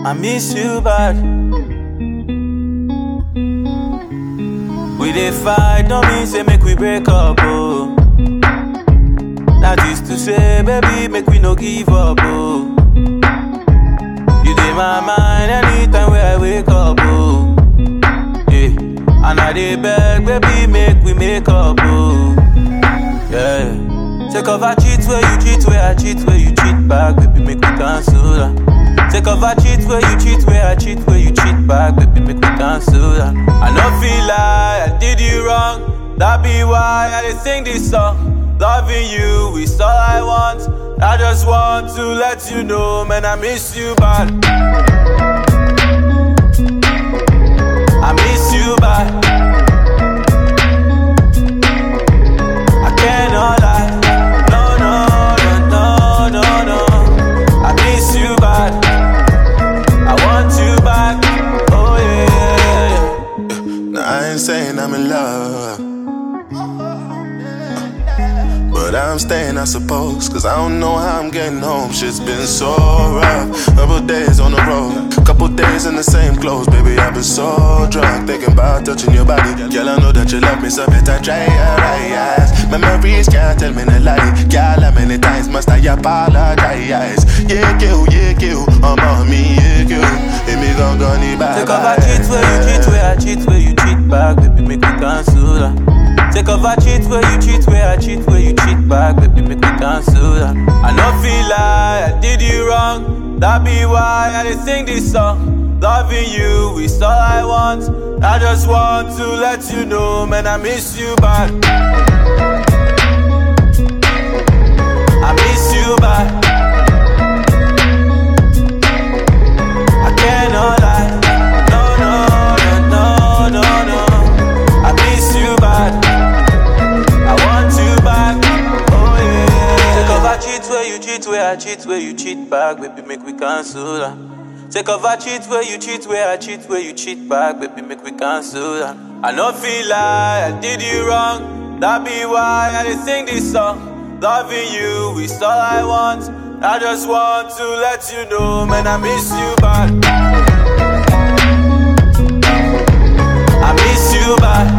I miss you bad. We dey fight, don't mean say make we break up, oh. That is to say, baby, make we no give up, oh. You dey my mind anytime where I wake up, oh. Yeah, and I dey beg, baby, make we make up, oh. Yeah, take off I cheat where you cheat, where I cheat, where you cheat back, baby, make we cancel that. Take off I cheat where you cheat, where I cheat, where you cheat back, baby, make me cancel that. I no feel like I did you wrong, that be why I dey sing this song. Loving you is all I want, I just want to let you know, man, I miss you bad. I miss you bad. I cannot lie, no, I miss you bad. I want you back, oh yeah. Now I ain't saying I'm in love, but I'm staying, I suppose, cause I don't know how I'm getting home. Shit's been so rough, couple days on the road, couple days in the same clothes. Baby, I've been so drunk, thinking about touching your body. Girl, I know that you love me, so better try your eyes. Memories can't tell me no lie. Girl, how many times must I apologize? Yeah, kill, I'm on me, yeah, kill. Let me go, bye. Take off I cheat where you cheat, where I cheat, where you cheat back, baby, make me cancel that. Take off I cheat where you cheat, where I cheat, where you cheat back, baby, make me cancel that. I no feel like I did you wrong, that be why I dey sing this song. Loving you is all I want, I just want to let you know, man, I miss you bad. I miss you bad. I cannot lie, no, I miss you bad. I want you back, oh yeah. Take off I cheat where you cheat, where I cheat, where you cheat back, baby, make we cancel that. Take off I cheat where you cheat, where I cheat, where you cheat back, baby, make we cancel that. I no feel like I did you wrong, that be why I dey sing this song. Loving you is all I want, I just want to let you know, man, I miss you bad. I miss you bad.